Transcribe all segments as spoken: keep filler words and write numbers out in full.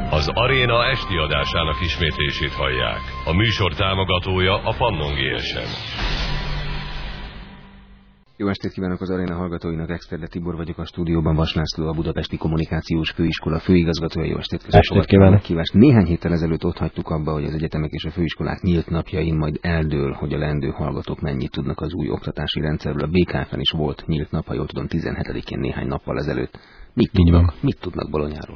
Az Aréna esti adásának ismétlését hallják. A műsor támogatója a Pannon gé es em. Jó estét kívánok az Aréna hallgatóinak, Exterde Tibor vagyok, a stúdióban Vas László, a Budapesti Kommunikációs Főiskola főigazgatója. Jó estét, köszönöm. Kívánok. Kívást. Néhány héttel ezelőtt ott hagytuk abba, hogy az egyetemek és a főiskolák nyílt napjain majd eldől, hogy a leendő hallgatók mennyit tudnak az új oktatási rendszerről. A bé ká ef-en is volt nyílt nap, ha jól tudom, tizenhetedikén néhány nappal ezelőtt. Mit tudnak, mit tudnak Bolognáról?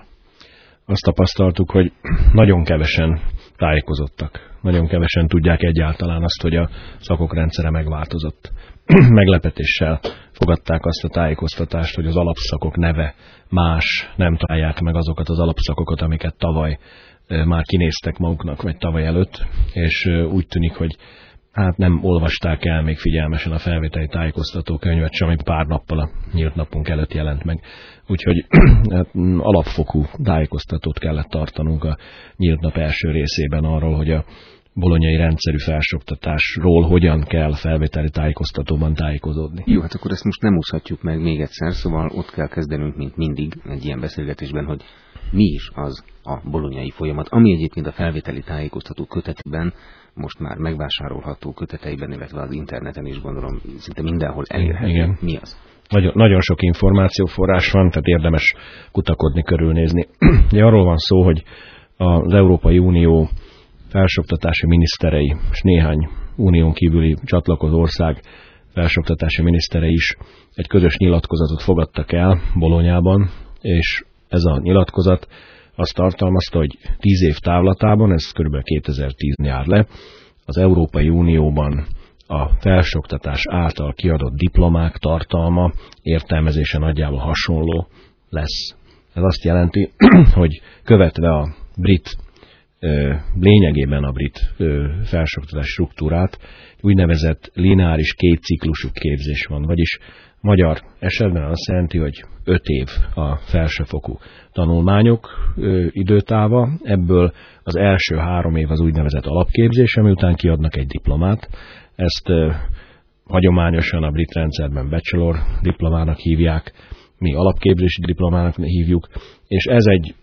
Azt tapasztaltuk, hogy nagyon kevesen tájékozottak. Nagyon kevesen tudják egyáltalán azt, hogy a szakok rendszere megváltozott. Meglepetéssel fogadták azt a tájékoztatást, hogy az alapszakok neve más, nem találják meg azokat az alapszakokat, amiket tavaly már kinéztek maguknak, vagy tavaly előtt, és úgy tűnik, hogy hát nem olvasták el még figyelmesen a felvételi tájékoztatókönyvet sem, amit pár nappal a nyílt napunk előtt jelent meg. Úgyhogy hát, alapfokú tájékoztatót kellett tartanunk a nyílt nap első részében arról, hogy a bolonyai rendszerű felsőoktatásról hogyan kell felvételi tájékoztatóban tájékozódni. Jó, hát akkor ezt most nem úszhatjuk meg még egyszer, szóval ott kell kezdenünk, mint mindig egy ilyen beszélgetésben, hogy mi is az a bolonyai folyamat, ami egyébként a felvételi tájékoztató kötetben, most már megvásárolható köteteiben, illetve az interneten is gondolom szinte mindenhol elérhető. Igen. Mi az? Nagyon, nagyon sok információforrás van, tehát érdemes kutakodni, körülnézni. Ugye arról van szó, hogy az Európai Unió felsőoktatási miniszterei, és néhány unión kívüli csatlakozó ország felsőoktatási miniszterei is egy közös nyilatkozatot fogadtak el Bolonyában, és ez a nyilatkozat azt tartalmazta, hogy tíz év távlatában, ez kb. kétezer-tíz jár le, az Európai Unióban a felsőoktatás által kiadott diplomák tartalma értelmezése nagyjából hasonló lesz. Ez azt jelenti, hogy követve a brit, lényegében a brit felsőoktatás struktúrát, úgynevezett lineáris kétciklusú képzés van, vagyis magyar esetben azt jelenti, hogy öt év a felsőfokú tanulmányok ö, időtáva, ebből az első három év az úgynevezett alapképzés, ami után kiadnak egy diplomát. Ezt ö, hagyományosan a brit rendszerben bachelor diplomának hívják, mi alapképzési diplomának hívjuk, és ez egy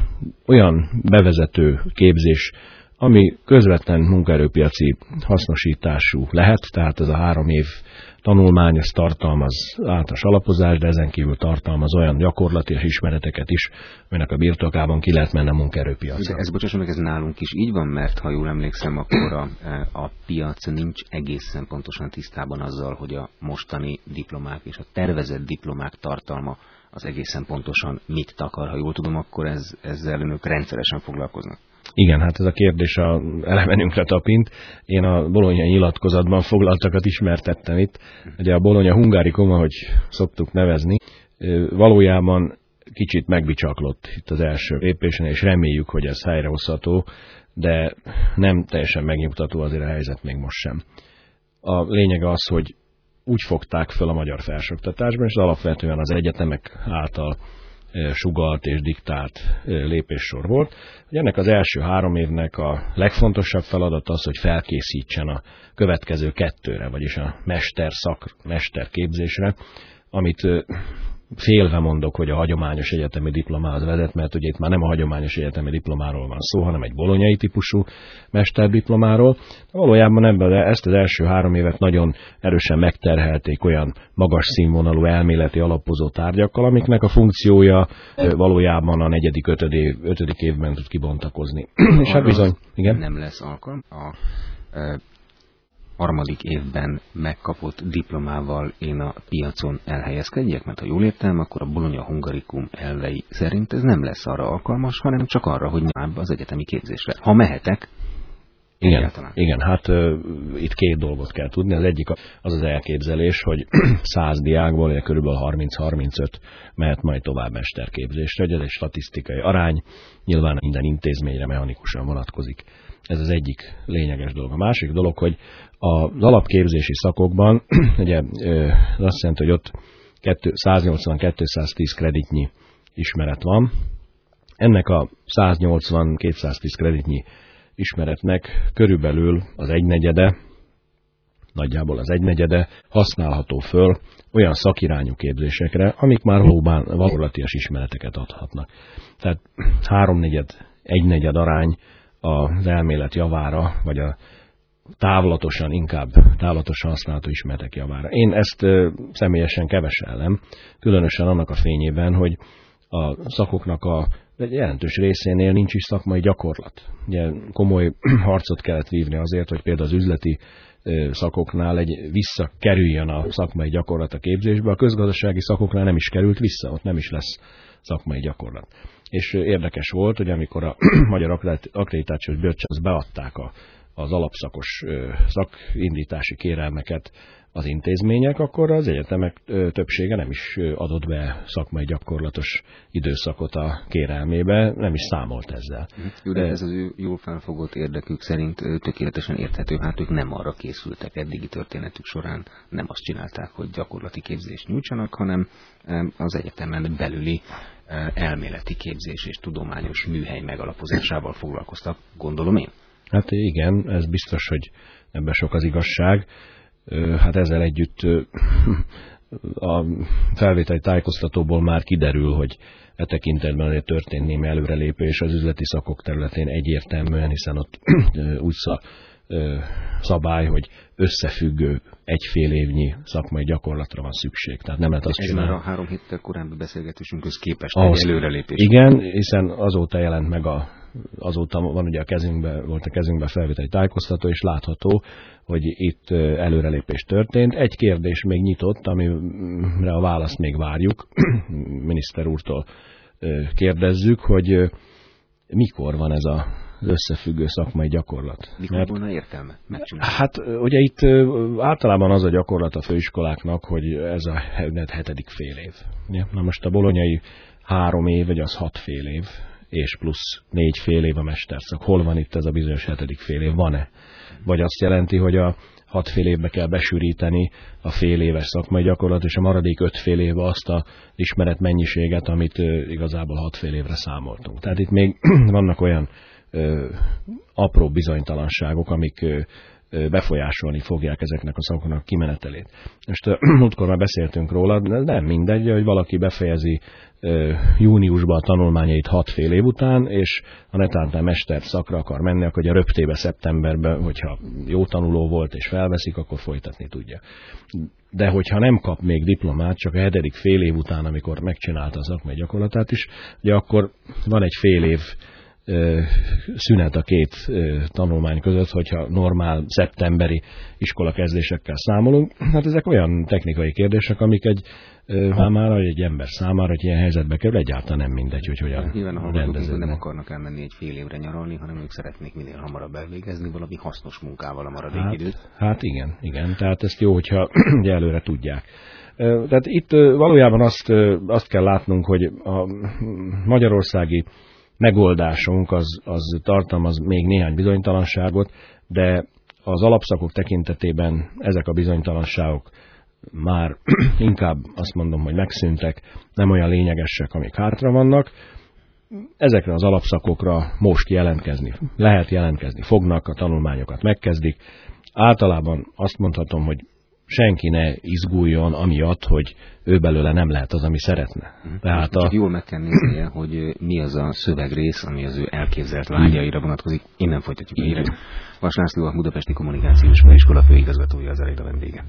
olyan bevezető képzés, ami közvetlen munkaerőpiaci hasznosítású lehet, tehát ez a három év tanulmány, ez tartalmaz általános alapozást, de ezen kívül tartalmaz olyan gyakorlati és ismereteket is, aminek a birtokában ki lehet menni a munkaerőpiacra. De ez, bocsásson meg, ez nálunk is így van, mert ha jól emlékszem, akkor a, a piac nincs egészen pontosan tisztában azzal, hogy a mostani diplomák és a tervezett diplomák tartalma az egészen pontosan mit takar. Ha jól tudom, akkor ez, ezzel önök rendszeresen foglalkoznak. Igen, hát ez a kérdés a elemenünkre tapint. Én a bolonyai nyilatkozatban foglaltakat ismertettem itt. Ugye a Bologna Hungarikum, ahogy szoktuk nevezni, valójában kicsit megbicsaklott itt az első lépésen, és reméljük, hogy ez helyrehozható, de nem teljesen megnyugtató azért a helyzet még most sem. A lényeg az, hogy úgy fogták föl a magyar felsőoktatásban, és alapvetően az egyetemek által sugalt és diktált lépéssor volt, hogy ennek az első három évnek a legfontosabb feladat az, hogy felkészítsen a következő kettőre, vagyis a mesterszak, mesterképzésre, amit félve mondok, hogy a hagyományos egyetemi diplomához vezet, mert ugye itt már nem a hagyományos egyetemi diplomáról van szó, hanem egy bolonyai típusú mesterdiplomáról. Valójában ebben ezt az első három évet nagyon erősen megterhelték olyan magas színvonalú elméleti alapozó tárgyakkal, amiknek a funkciója valójában a negyedik, ötödik, ötödik évben tud kibontakozni. És hát bizony, igen. Nem lesz alkalm a e, harmadik évben megkapott diplomával én a piacon elhelyezkedjek, mert ha jól értem, akkor a Bologna Hungarikum elvei szerint ez nem lesz arra alkalmas, hanem csak arra, hogy nyilván az egyetemi képzésre. Ha mehetek, igen, igen, hát uh, itt két dolgot kell tudni. Az egyik az az elképzelés, hogy száz diákból kb. harminc-harmincöt mehet majd tovább mesterképzésre, hogy ez egy statisztikai arány, nyilván minden intézményre mechanikusan vonatkozik. Ez az egyik lényeges dolog. A másik dolog, hogy az alapképzési szakokban, ugye az azt jelenti, hogy ott száznyolcvan-kétszáztíz kreditnyi ismeret van. Ennek a száznyolcvan-kétszáztíz kreditnyi ismeretnek körülbelül az egynegyede, nagyjából az egynegyede használható föl olyan szakirányú képzésekre, amik már valóban valólatias ismereteket adhatnak. Tehát háromnegyed egynegyed arány az elmélet javára, vagy a távlatosan, inkább távlatosan használható ismeretek javára. Én ezt személyesen kevesellem, különösen annak a fényében, hogy a szakoknak a jelentős részénél nincs is szakmai gyakorlat. Ugye komoly harcot kellett vívni azért, hogy például az üzleti szakoknál egy visszakerüljön a szakmai gyakorlat a képzésbe, a közgazdasági szakoknál nem is került vissza, ott nem is lesz szakmai gyakorlat. És érdekes volt, hogy amikor a Magyar Akkreditációs Bölcsász beadták a, az alapszakos szakindítási kérelmeket az intézmények, akkor az egyetemek többsége nem is adott be szakmai gyakorlatos időszakot a kérelmébe, nem is számolt ezzel. Jó, de ez az ő jól felfogott érdekük szerint tökéletesen érthető, hát ők nem arra készültek eddigi történetük során, nem azt csinálták, hogy gyakorlati képzést nyújtsanak, hanem az egyetemen belüli elméleti képzés és tudományos műhely megalapozásával foglalkoztak, gondolom én. Hát igen, ez biztos, hogy ebben sok az igazság. Hát ezzel együtt a felvételi tájékoztatóból már kiderül, hogy e tekintetben azért történt némi előrelépés az üzleti szakok területén egyértelműen, hiszen ott úgy szabály, hogy összefüggő egyfél évnyi szakmai gyakorlatra van szükség. Tehát nem lehet azt ez csinálni. Már a három héttel korábbi beszélgetésünkhöz képest egy előrelépés. Igen, hiszen azóta jelent meg a azóta van ugye a kezünkben, volt a kezünkben felvételi tájékoztató, és látható, hogy itt előrelépés történt. Egy kérdés még nyitott, amire a választ még várjuk. Miniszter úrtól kérdezzük, hogy mikor van ez a az összefüggő szakmai gyakorlat. Mikor Mert, volna értelme megcsinálni? Hát ugye itt általában az a gyakorlat a főiskoláknak, hogy ez a hetedik fél év. Na most a bolonyai három év, vagy az hat fél év, és plusz négy fél év a mesterszak. Hol van itt ez a bizonyos hetedik fél év? Van-e? Vagy azt jelenti, hogy a hat fél évbe kell besűríteni a fél éves szakmai gyakorlat, és a maradék öt fél évbe azt az ismeret mennyiséget, amit igazából hat fél évre számoltunk. Tehát itt még vannak olyan ö, apró bizonytalanságok, amik ö, befolyásolni fogják ezeknek a szakoknak kimenetelét. Most múltkor már beszéltünk róla, de nem mindegy, hogy valaki befejezi júniusban a tanulmányait hat fél év után, és ha netántán mester szakra akar menni, akkor a röptébe szeptemberben, hogyha jó tanuló volt és felveszik, akkor folytatni tudja. De hogyha nem kap még diplomát, csak a hetedik fél év után, amikor megcsinálta a szakmai gyakorlatát is, ugye akkor van egy fél év szünet a két tanulmány között, hogyha normál szeptemberi iskolakezdésekkel számolunk. Hát ezek olyan technikai kérdések, amik egy számára, egy ember számára, hogy ilyen helyzetbe kerül, egyáltalán nem mindegy, hogy hogyan rendeződnek. Nem akarnak elmenni egy fél évre nyaralni, hanem ők szeretnék minél hamarabb elvégezni valami hasznos munkával a maradék hát, időt. Hát igen, igen, tehát ezt jó, hogyha előre tudják. Tehát itt valójában azt, azt kell látnunk, hogy a magyarországi megoldásunk az, az tartalmaz még néhány bizonytalanságot, de az alapszakok tekintetében ezek a bizonytalanságok már inkább azt mondom, hogy megszűntek, nem olyan lényegesek, amik hátra vannak. Ezekre az alapszakokra most jelentkezni, lehet jelentkezni fognak, a tanulmányokat megkezdik. Általában azt mondhatom, hogy senki ne izguljon amiatt, hogy ő belőle nem lehet az, ami szeretne. Tehát a... jól meg kell néznie, hogy mi az a szövegrész, ami az ő elképzelt vágyaira vonatkozik. Innen folytatjuk a hírek. Vas László, a Budapesti Kommunikációs Főiskola főigazgatója az elég a vendége.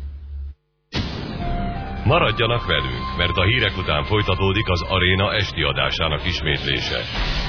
Maradjanak velünk, mert a hírek után folytatódik az Aréna esti adásának ismétlése.